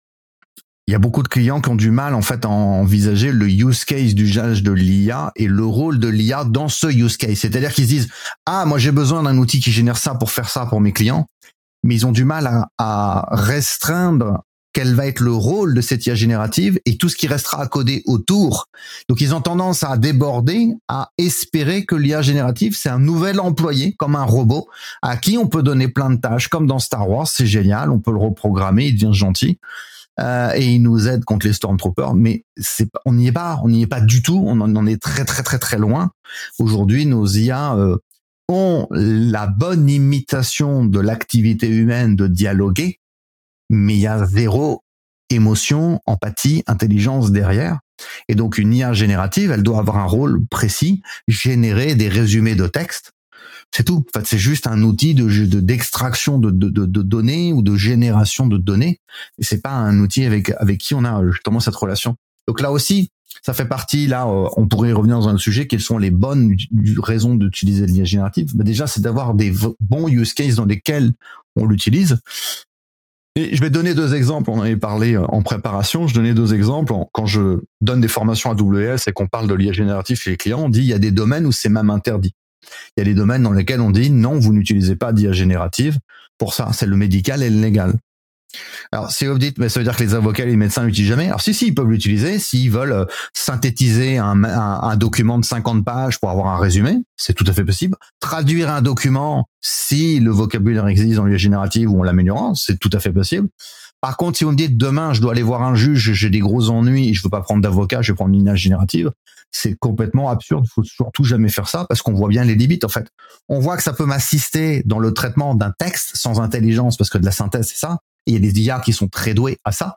il y a beaucoup de clients qui ont du mal en fait à envisager le use case d'usage de l'I A et le rôle de l'I A dans ce use case. C'est-à-dire qu'ils se disent « Ah, moi j'ai besoin d'un outil qui génère ça pour faire ça pour mes clients », mais ils ont du mal à, à restreindre quel va être le rôle de cette I A générative et tout ce qui restera à coder autour. Donc ils ont tendance à déborder, à espérer que l'I A générative, c'est un nouvel employé, comme un robot, à qui on peut donner plein de tâches, comme dans Star Wars, c'est génial, on peut le reprogrammer, il devient gentil. Euh, et il nous aide contre les Stormtroopers, mais c'est pas, on n'y est pas, on n'y est pas du tout, on en, on est très très très très loin. Aujourd'hui, nos I A euh, ont la bonne imitation de l'activité humaine de dialoguer, mais il y a zéro émotion, empathie, intelligence derrière. Et donc une I A générative, elle doit avoir un rôle précis, générer des résumés de texte. C'est tout. En fait, c'est juste un outil de, de d'extraction de, de, de, de données ou de génération de données. Et c'est pas un outil avec avec qui on a justement cette relation. Donc là aussi, ça fait partie. Là, on pourrait revenir dans un sujet. Quelles sont les bonnes raisons d'utiliser l'I A générative? Ben déjà, c'est d'avoir des bons use cases dans lesquels on l'utilise. Et je vais donner deux exemples. On en avait parlé en préparation. Je donnais deux exemples. Quand je donne des formations à W S et qu'on parle de l'I A générative chez les clients, on dit il y a des domaines où c'est même interdit. Il y a des domaines dans lesquels on dit non, vous n'utilisez pas d'I A générative pour ça. C'est le médical et le légal. Alors, si vous dites, mais ça veut dire que les avocats et les médecins l'utilisent jamais. Alors, si, si, ils peuvent l'utiliser s'ils veulent synthétiser un, un, un document de cinquante pages pour avoir un résumé. C'est tout à fait possible. Traduire un document si le vocabulaire existe dans l'I A générative ou en l'améliorant, c'est tout à fait possible. Par contre, si vous me dites demain, je dois aller voir un juge, j'ai des gros ennuis et je veux pas prendre d'avocat, je vais prendre une I A générative, c'est complètement absurde. Il faut surtout jamais faire ça parce qu'on voit bien les limites, en fait. On voit que ça peut m'assister dans le traitement d'un texte sans intelligence parce que de la synthèse, c'est ça. Et il y a des I A qui sont très doués à ça.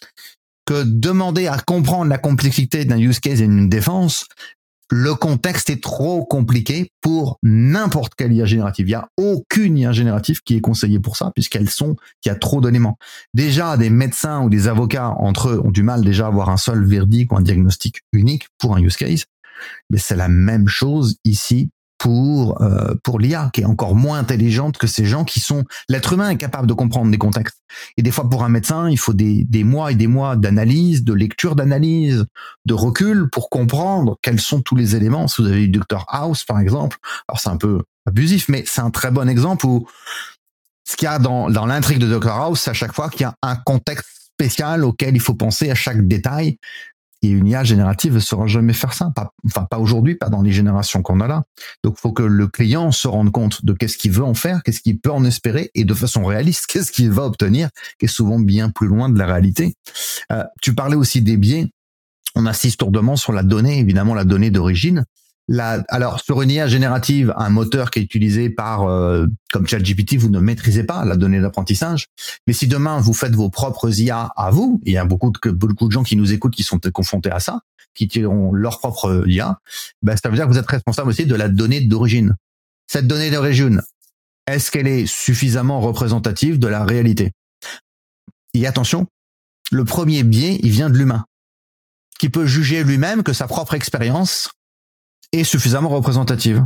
Que demander à comprendre la complexité d'un use case et d'une défense, le contexte est trop compliqué pour n'importe quelle I A générative. Il n'y a aucune I A générative qui est conseillée pour ça, puisqu'elles sont, qu'il y a trop d'éléments. Déjà, des médecins ou des avocats entre eux ont du mal déjà à avoir un seul verdict ou un diagnostic unique pour un use case. Mais c'est la même chose ici pour euh, pour l'I A, qui est encore moins intelligente que ces gens qui sont... L'être humain est capable de comprendre des contextes. Et des fois, pour un médecin, il faut des, des mois et des mois d'analyse, de lecture d'analyse, de recul pour comprendre quels sont tous les éléments. Si vous avez eu docteur House, par exemple, alors c'est un peu abusif, mais c'est un très bon exemple où ce qu'il y a dans, dans l'intrigue de docteur House, c'est à chaque fois qu'il y a un contexte spécial auquel il faut penser à chaque détail. Et une I A générative ne saura jamais faire ça. Pas, enfin, pas aujourd'hui, pas dans les générations qu'on a là. Donc, il faut que le client se rende compte de qu'est-ce qu'il veut en faire, qu'est-ce qu'il peut en espérer, et de façon réaliste, qu'est-ce qu'il va obtenir, qui est souvent bien plus loin de la réalité. Euh, tu parlais aussi des biais. On assiste lourdement sur la donnée, évidemment, la donnée d'origine. La, alors, sur une I A générative, un moteur qui est utilisé par, euh, comme ChatGPT, vous ne maîtrisez pas la donnée d'apprentissage. Mais si demain, vous faites vos propres I A à vous, il y a beaucoup de, beaucoup de gens qui nous écoutent qui sont confrontés à ça, qui tireront leur propre I A, ben, ça veut dire que vous êtes responsable aussi de la donnée d'origine. Cette donnée d'origine, est-ce qu'elle est suffisamment représentative de la réalité? Et attention, le premier biais, il vient de l'humain, qui peut juger lui-même que sa propre expérience est suffisamment représentative.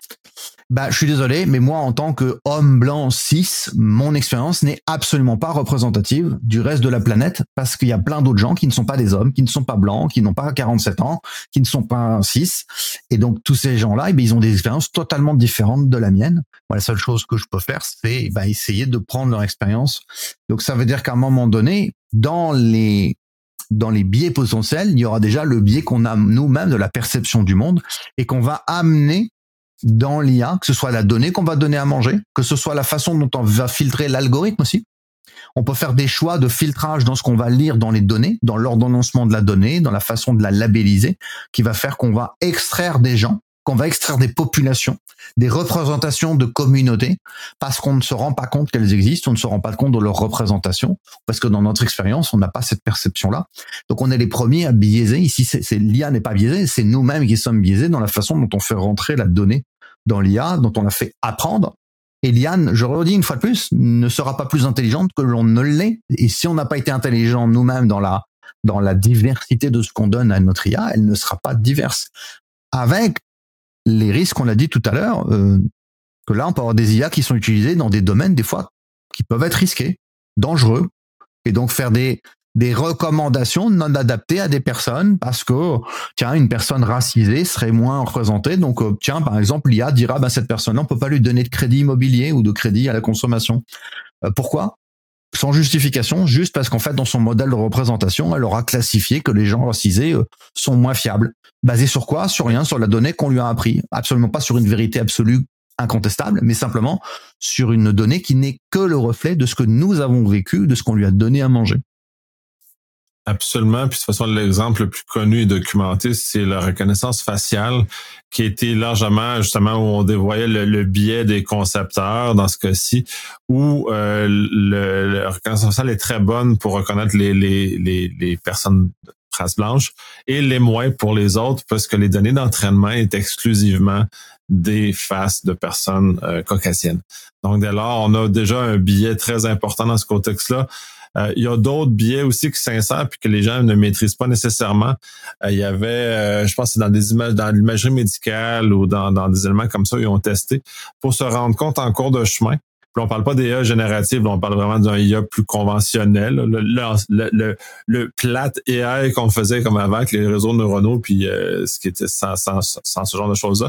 Bah, je suis désolé, mais moi, en tant que homme blanc cis, mon expérience n'est absolument pas représentative du reste de la planète, parce qu'il y a plein d'autres gens qui ne sont pas des hommes, qui ne sont pas blancs, qui n'ont pas quarante-sept ans, qui ne sont pas cis. Et donc, tous ces gens-là, eh bien, ils ont des expériences totalement différentes de la mienne. Moi, la seule chose que je peux faire, c'est bah, essayer de prendre leur expérience. Donc, ça veut dire qu'à un moment donné, dans les dans les biais potentiels, il y aura déjà le biais qu'on a nous-mêmes de la perception du monde et qu'on va amener dans l'I A, que ce soit la donnée qu'on va donner à manger, que ce soit la façon dont on va filtrer l'algorithme aussi. On peut faire des choix de filtrage dans ce qu'on va lire dans les données, dans l'ordonnancement de la donnée, dans la façon de la labelliser, qui va faire qu'on va extraire des gens, qu'on va extraire des populations, des représentations de communautés, parce qu'on ne se rend pas compte qu'elles existent, on ne se rend pas compte de leur représentation, parce que dans notre expérience, on n'a pas cette perception-là. Donc on est les premiers à biaiser. Ici, c'est, c'est l'I A n'est pas biaisée, c'est nous-mêmes qui sommes biaisés dans la façon dont on fait rentrer la donnée dans l'I A, dont on la fait apprendre. Et l'I A, je redis une fois de plus, ne sera pas plus intelligente que l'on ne l'est. Et si on n'a pas été intelligent nous-mêmes dans la dans la diversité de ce qu'on donne à notre I A, elle ne sera pas diverse. Avec les risques, on l'a dit tout à l'heure, euh, que là, on peut avoir des I A qui sont utilisés dans des domaines, des fois, qui peuvent être risqués, dangereux, et donc faire des, des recommandations non adaptées à des personnes, parce que, tiens, une personne racisée serait moins représentée, donc, euh, tiens, par exemple, l'I A dira, bah, cette personne-là, on peut pas lui donner de crédit immobilier ou de crédit à la consommation. Euh, pourquoi ? Sans justification, juste parce qu'en fait, dans son modèle de représentation, elle aura classifié que les gens racisés euh, sont moins fiables. Basé sur quoi? Sur rien, sur la donnée qu'on lui a appris. Absolument pas sur une vérité absolue incontestable, mais simplement sur une donnée qui n'est que le reflet de ce que nous avons vécu, de ce qu'on lui a donné à manger. Absolument. Puis de toute façon, l'exemple le plus connu et documenté, c'est la reconnaissance faciale, qui a été largement, justement, où on dévoyait le, le biais des concepteurs, dans ce cas-ci, où euh, le, la reconnaissance faciale est très bonne pour reconnaître les, les, les, les personnes de race blanche et les moins pour les autres, parce que les données d'entraînement est exclusivement des faces de personnes euh, caucasiennes. Donc, dès lors, on a déjà un biais très important dans ce contexte-là. Euh, il y a d'autres biais aussi qui s'insèrent puis que les gens ne maîtrisent pas nécessairement. Euh, il y avait, euh, je pense que c'est dans des images, dans l'imagerie médicale ou dans, dans des éléments comme ça, ils ont testé pour se rendre compte en cours de chemin. Puis on parle pas d'I A générative, là, on parle vraiment d'un I A plus conventionnel. Le, le, le, le, le plate A I qu'on faisait comme avant avec les réseaux neuronaux, puis euh, ce qui était sans, sans, sans ce genre de choses-là.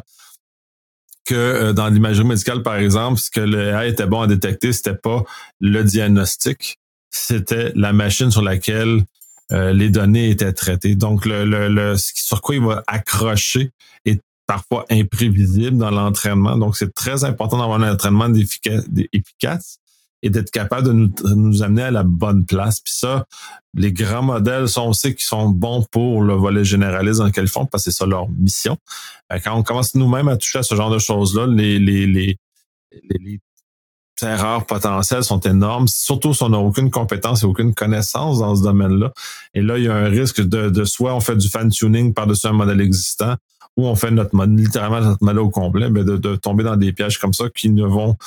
Que euh, dans l'imagerie médicale, par exemple, ce que le A I était bon à détecter, c'était pas le diagnostic, c'était la machine sur laquelle euh, les données étaient traitées. Donc, le, le, le, sur quoi il va accrocher est parfois imprévisible dans l'entraînement. Donc, c'est très important d'avoir un entraînement efficace, efficace et d'être capable de nous, de nous amener à la bonne place. Puis ça, les grands modèles, ça, on sait qu'ils sont bons pour le volet généraliste dans lequel ils font, parce que c'est ça leur mission. Quand on commence nous-mêmes à toucher à ce genre de choses-là, les, les, les, les, les erreurs potentielles sont énormes, surtout si on n'a aucune compétence et aucune connaissance dans ce domaine-là. Et là, il y a un risque de, de soit on fait du fan-tuning par-dessus un modèle existant, ou on fait notre modèle, littéralement notre modèle au complet, mais de, de tomber dans des pièges comme ça qui ne vont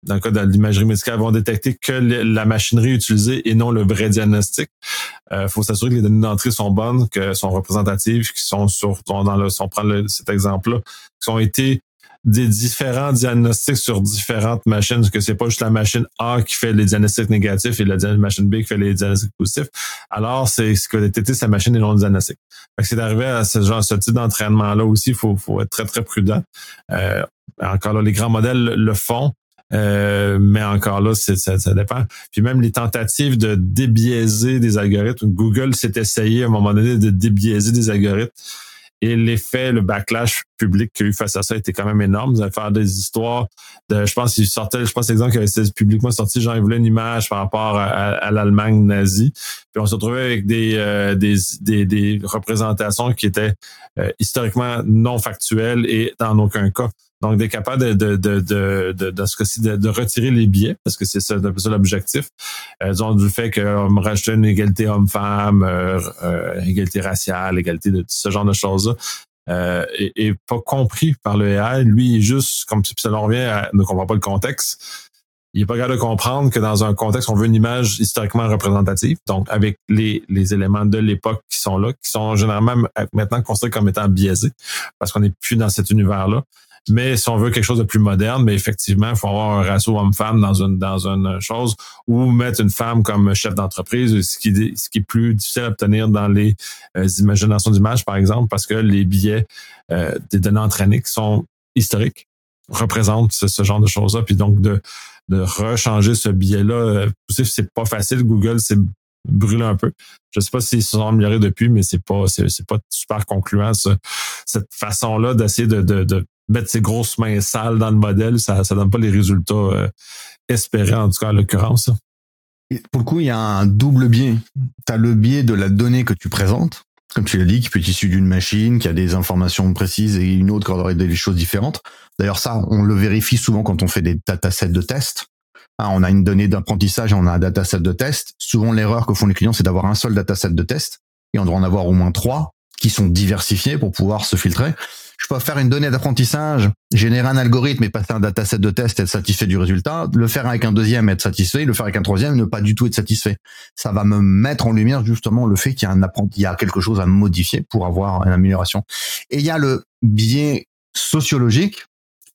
dans le cas de l'imagerie médicale, vont détecter que la machinerie utilisée et non le vrai diagnostic. Il euh, faut s'assurer que les données d'entrée sont bonnes, que sont représentatives, qui sont sur, dans le, si on prend le, cet exemple-là, qui ont été des différents diagnostics sur différentes machines, parce que c'est pas juste la machine A qui fait les diagnostics négatifs et la machine B qui fait les diagnostics positifs. Alors, c'est ce que détecter sa machine et non le diagnostic. Fait que c'est d'arriver à ce genre, ce type d'entraînement-là aussi, il faut, faut être très, très prudent. Euh, encore là, les grands modèles le font. Euh, mais encore là, c'est, ça, ça dépend. Puis même les tentatives de débiaiser des algorithmes, Google s'est essayé à un moment donné de débiaiser des algorithmes. Et l'effet, le backlash public qu'il y a eu face à ça était quand même énorme. Vous allez faire des histoires de, je pense qu'il sortait, je pense l'exemple qui avait publiquement sorti, genre, il voulait une image par rapport à, à, à l'Allemagne nazie. Puis on se retrouvait avec des, euh, des, des, des représentations qui étaient euh, historiquement non factuelles et dans aucun cas. Donc, d'être capable de, de, de, de, de, de ce cas-ci, de, de retirer les biais, parce que c'est ça, c'est ça l'objectif. Euh, disons, du fait qu'on me rajoutait une égalité homme-femme, euh, euh, égalité raciale, égalité de ce genre de choses-là, euh, et, et pas compris par le A I. Lui, il est juste, comme si ça en revient à ne comprend pas le contexte. Il est pas capable de comprendre que dans un contexte, on veut une image historiquement représentative, donc avec les, les éléments de l'époque qui sont là, qui sont généralement maintenant considérés comme étant biaisés, parce qu'on n'est plus dans cet univers-là. Mais si on veut quelque chose de plus moderne, mais effectivement, il faut avoir un ratio homme-femme dans une dans une chose, ou mettre une femme comme chef d'entreprise, ce qui ce qui est plus difficile à obtenir dans les euh, imaginations d'images, par exemple, parce que les biais euh, des données entraînées qui sont historiques représentent ce, ce genre de choses-là. Puis donc de de rechanger ce biais-là, euh, c'est pas facile. Google s'est brûlé un peu. Je sais pas s'ils se sont améliorés depuis, mais c'est pas c'est, c'est pas super concluant ce, cette façon-là d'essayer de, de, de mettre ses grosses mains sales dans le modèle, ça ça donne pas les résultats euh, espérés, en tout cas en l'occurrence. Pour le coup, il y a un double biais. Tu as le biais de la donnée que tu présentes, comme tu l'as dit, qui peut être issue d'une machine, qui a des informations précises et une autre qui aurait des choses différentes. D'ailleurs, ça, on le vérifie souvent quand on fait des datasets de test. Hein, on a une donnée d'apprentissage et on a un dataset de test. Souvent, l'erreur que font les clients, c'est d'avoir un seul dataset de test. Et on doit en avoir au moins trois qui sont diversifiés pour pouvoir se filtrer. Je peux faire une donnée d'apprentissage, générer un algorithme et passer un dataset de test et être satisfait du résultat, le faire avec un deuxième et être satisfait, le faire avec un troisième et ne pas du tout être satisfait. Ça va me mettre en lumière justement le fait qu'il y a un apprenti, il y a quelque chose à modifier pour avoir une amélioration. Et il y a le biais sociologique,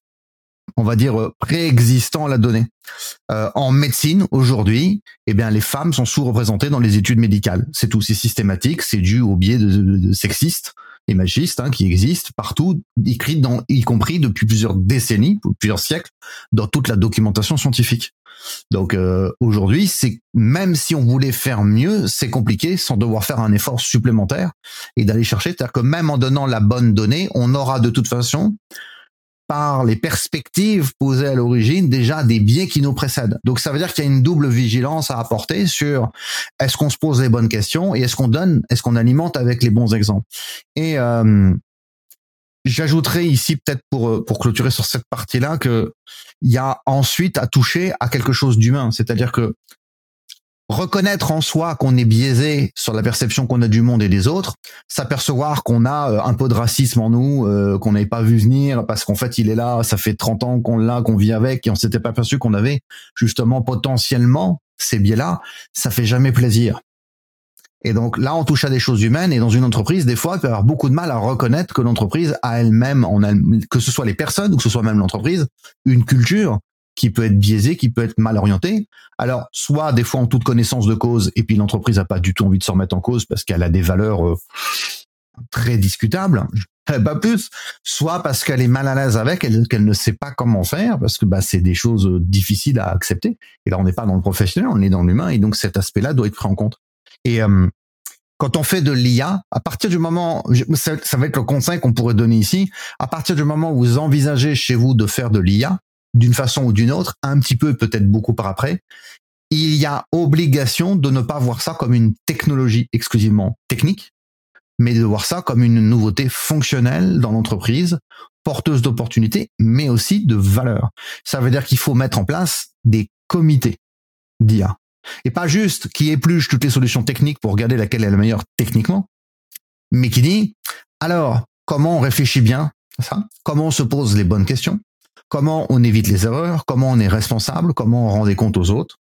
on va dire préexistant à la donnée. Euh, en médecine, aujourd'hui, eh bien, les femmes sont sous-représentées dans les études médicales. C'est tout, c'est systématique, c'est dû au biais de, de, de sexistes et machistes hein, qui existent partout, écrits dans, y compris depuis plusieurs décennies, plusieurs siècles, dans toute la documentation scientifique. Donc euh, aujourd'hui, c'est même si on voulait faire mieux, c'est compliqué sans devoir faire un effort supplémentaire et d'aller chercher. C'est-à-dire que même en donnant la bonne donnée, on aura de toute façon, par les perspectives posées à l'origine, déjà des biais qui nous précèdent. Donc ça veut dire qu'il y a une double vigilance à apporter sur est-ce qu'on se pose les bonnes questions et est-ce qu'on donne, est-ce qu'on alimente avec les bons exemples. Et euh, j'ajouterai ici peut-être pour pour clôturer sur cette partie-là que il y a ensuite à toucher à quelque chose d'humain, c'est-à-dire que reconnaître en soi qu'on est biaisé sur la perception qu'on a du monde et des autres, s'apercevoir qu'on a un peu de racisme en nous, euh, qu'on n'avait pas vu venir parce qu'en fait il est là, ça fait trente ans qu'on l'a, qu'on vit avec et on s'était pas aperçu qu'on avait justement potentiellement ces biais-là, ça fait jamais plaisir. Et donc là, on touche à des choses humaines et dans une entreprise, des fois, il peut y avoir beaucoup de mal à reconnaître que l'entreprise a elle-même, en elle, que ce soit les personnes ou que ce soit même l'entreprise, une culture qui peut être biaisée, qui peut être mal orientée. Alors, soit des fois en toute connaissance de cause, et puis l'entreprise n'a pas du tout envie de se remettre en cause parce qu'elle a des valeurs euh, très discutables, pas plus, soit parce qu'elle est mal à l'aise avec, elle, qu'elle ne sait pas comment faire, parce que bah, c'est des choses difficiles à accepter. Et là, on n'est pas dans le professionnel, on est dans l'humain, et donc cet aspect-là doit être pris en compte. Et euh, quand on fait de l'I A, à partir du moment, ça, ça va être le conseil qu'on pourrait donner ici, à partir du moment où vous envisagez chez vous de faire de l'I A, d'une façon ou d'une autre, un petit peu, peut-être beaucoup par après, il y a obligation de ne pas voir ça comme une technologie exclusivement technique, mais de voir ça comme une nouveauté fonctionnelle dans l'entreprise, porteuse d'opportunités, mais aussi de valeur. Ça veut dire qu'il faut mettre en place des comités d'I A. Et pas juste qui épluche toutes les solutions techniques pour regarder laquelle est la meilleure techniquement, mais qui dit, alors, comment on réfléchit bien à ça? Comment on se pose les bonnes questions? comment on évite les erreurs, comment on est responsable, comment on rend des comptes aux autres.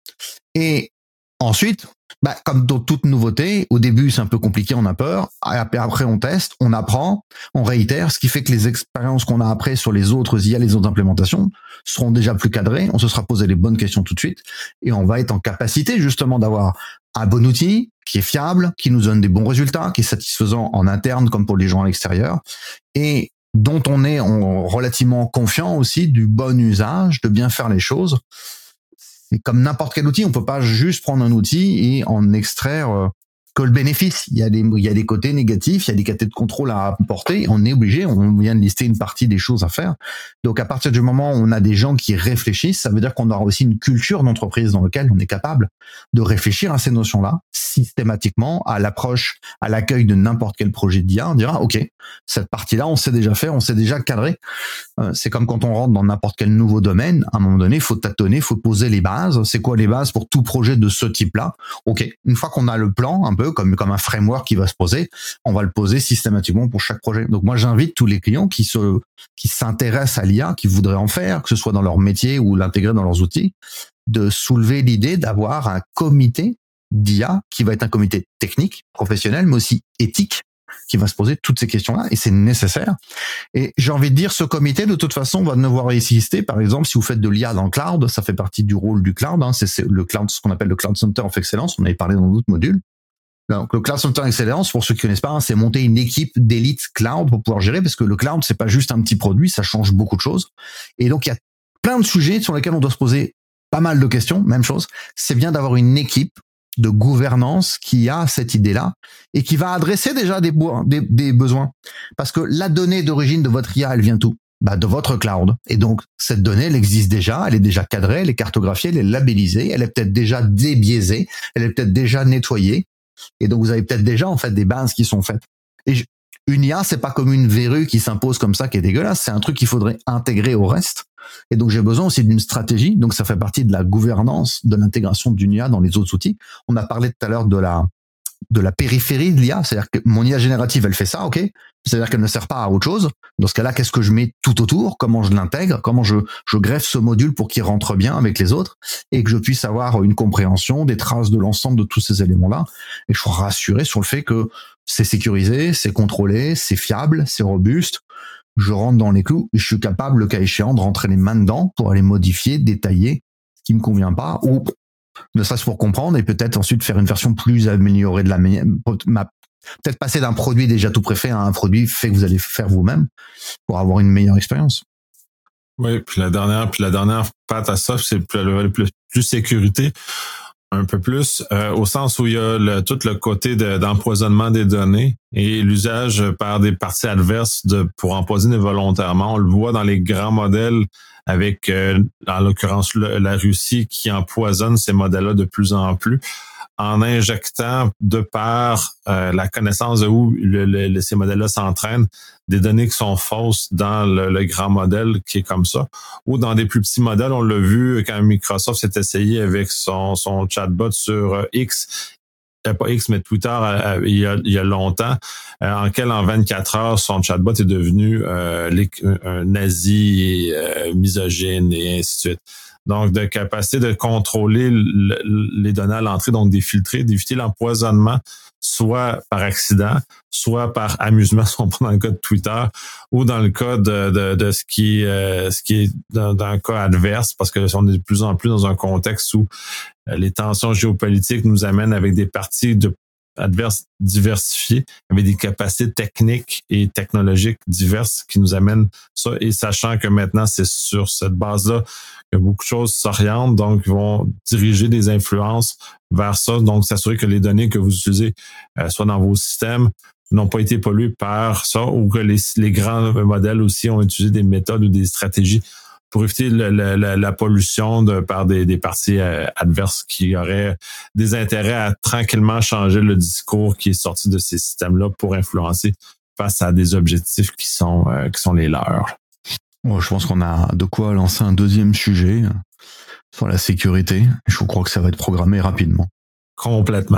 Et ensuite, bah, comme dans toute nouveauté, au début c'est un peu compliqué, on a peur, après on teste, on apprend, on réitère, ce qui fait que les expériences qu'on a après sur les autres I A, les autres implémentations, seront déjà plus cadrées, on se sera posé les bonnes questions tout de suite, et on va être en capacité justement d'avoir un bon outil qui est fiable, qui nous donne des bons résultats, qui est satisfaisant en interne comme pour les gens à l'extérieur, et dont on est relativement confiant aussi du bon usage, de bien faire les choses. C'est comme n'importe quel outil, on peut pas juste prendre un outil et en extraire euh, que le bénéfice. Il y a des, il y a des côtés négatifs, il y a des côtés de contrôle à apporter. On est obligé, on vient de lister une partie des choses à faire. Donc à partir du moment où on a des gens qui réfléchissent, ça veut dire qu'on aura aussi une culture d'entreprise dans laquelle on est capable de réfléchir à ces notions-là systématiquement, à l'approche, à l'accueil de n'importe quel projet d'I A. On dira, OK, cette partie-là, on sait déjà faire, on sait déjà cadrer. Euh, c'est comme quand on rentre dans n'importe quel nouveau domaine, à un moment donné, il faut tâtonner, il faut poser les bases. C'est quoi les bases pour tout projet de ce type-là? OK, une fois qu'on a le plan, un peu comme, comme un framework qui va se poser, on va le poser systématiquement pour chaque projet. Donc moi, j'invite tous les clients qui se, qui s'intéressent à l'I A, qui voudraient en faire, que ce soit dans leur métier ou l'intégrer dans leurs outils, de soulever l'idée d'avoir un comité d'I A qui va être un comité technique, professionnel, mais aussi éthique, qui va se poser toutes ces questions-là, et c'est nécessaire. Et j'ai envie de dire, ce comité, de toute façon, va devoir exister. Par exemple, si vous faites de l'I A dans le cloud, ça fait partie du rôle du cloud, hein, c'est, c'est le cloud, ce qu'on appelle le Cloud Center of Excellence, on avait parlé dans d'autres modules. Donc, le Cloud Center of Excellence, pour ceux qui connaissent pas, hein, c'est monter une équipe d'élite cloud pour pouvoir gérer, parce que le cloud, c'est pas juste un petit produit, ça change beaucoup de choses. Et donc, il y a plein de sujets sur lesquels on doit se poser pas mal de questions, même chose. C'est bien d'avoir une équipe de gouvernance qui a cette idée-là et qui va adresser déjà des, des, des besoins. Parce que la donnée d'origine de votre I A, elle vient d'où? Bah, de votre cloud. Et donc, cette donnée, elle existe déjà, elle est déjà cadrée, elle est cartographiée, elle est labellisée, elle est peut-être déjà débiaisée, elle est peut-être déjà nettoyée. Et donc, vous avez peut-être déjà, en fait, des bases qui sont faites. Et je, une I A, c'est pas comme une verrue qui s'impose comme ça, qui est dégueulasse. C'est un truc qu'il faudrait intégrer au reste. Et donc, j'ai besoin aussi d'une stratégie. Donc, ça fait partie de la gouvernance de l'intégration d'une I A dans les autres outils. On a parlé tout à l'heure de la, de la périphérie de l'I A. C'est-à-dire que mon I A générative, elle fait ça, OK? C'est-à-dire qu'elle ne sert pas à autre chose. Dans ce cas-là, qu'est-ce que je mets tout autour? Comment je l'intègre? Comment je, je greffe ce module pour qu'il rentre bien avec les autres et que je puisse avoir une compréhension des traces de l'ensemble de tous ces éléments-là. Et je suis rassuré sur le fait que c'est sécurisé, c'est contrôlé, c'est fiable, c'est robuste. Je rentre dans les clous et je suis capable, le cas échéant, de rentrer les mains dedans pour aller modifier, détailler ce qui me convient pas, ou ne serait-ce pour comprendre et peut-être ensuite faire une version plus améliorée de la ma, peut-être passer d'un produit déjà tout préfet à un produit fait que vous allez faire vous-même pour avoir une meilleure expérience. Oui, puis la dernière, puis la dernière patte à ça, c'est le plus, plus sécurité. Un peu plus, euh, au sens où il y a le, tout le côté de, d'empoisonnement des données et l'usage par des parties adverses de pour empoisonner volontairement. On le voit dans les grands modèles avec, euh, en l'occurrence, le, la Russie qui empoisonne ces modèles-là de plus en plus en injectant, de par euh, la connaissance de où le, le, ces modèles-là s'entraînent, des données qui sont fausses dans le, le grand modèle qui est comme ça. Ou dans des plus petits modèles, on l'a vu quand Microsoft s'est essayé avec son, son chatbot sur X, euh, pas X, mais Twitter, euh, il, y a, il y a longtemps, euh, en quel en vingt-quatre heures, son chatbot est devenu euh, les, un nazi, et, euh, misogyne et ainsi de suite. Donc, de capacité de contrôler le, les données à l'entrée, donc des filtrés, d'éviter l'empoisonnement, soit par accident, soit par amusement, si on prend dans le cas de Twitter, ou dans le cas de, de, de ce qui, euh, ce qui est dans, dans un cas adverse, parce que on est de plus en plus dans un contexte où euh, les tensions géopolitiques nous amènent avec des parties de adverses diversifiées, avec des capacités techniques et technologiques diverses qui nous amènent ça, et sachant que maintenant, c'est sur cette base-là que beaucoup de choses s'orientent, donc ils vont diriger des influences vers ça, donc s'assurer que les données que vous utilisez, euh, soit dans vos systèmes, n'ont pas été polluées par ça, ou que les, les grands modèles aussi ont utilisé des méthodes ou des stratégies pour éviter le, le, la, la pollution de, par des, des parties euh, adverses qui auraient des intérêts à tranquillement changer le discours qui est sorti de ces systèmes-là pour influencer face à des objectifs qui sont, euh, qui sont les leurs. Bon, je pense qu'on a de quoi lancer un deuxième sujet sur la sécurité. Je crois que ça va être programmé rapidement. Complètement.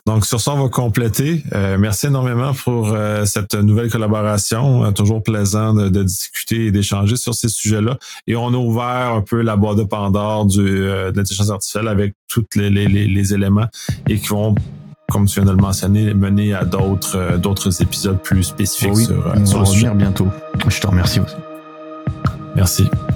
Donc, sur ça, on va compléter. Euh, merci énormément pour euh, cette nouvelle collaboration. Euh, toujours plaisant de, de discuter et d'échanger sur ces sujets-là. Et on a ouvert un peu la boîte de Pandore du, euh, de l'intelligence artificielle avec tous les, les, les, les éléments et qui vont, comme tu viens de le mentionner, mener à d'autres, euh, d'autres épisodes plus spécifiques oui, sur, euh, on sur va le sujet. revenir bientôt. Je te remercie aussi. Merci.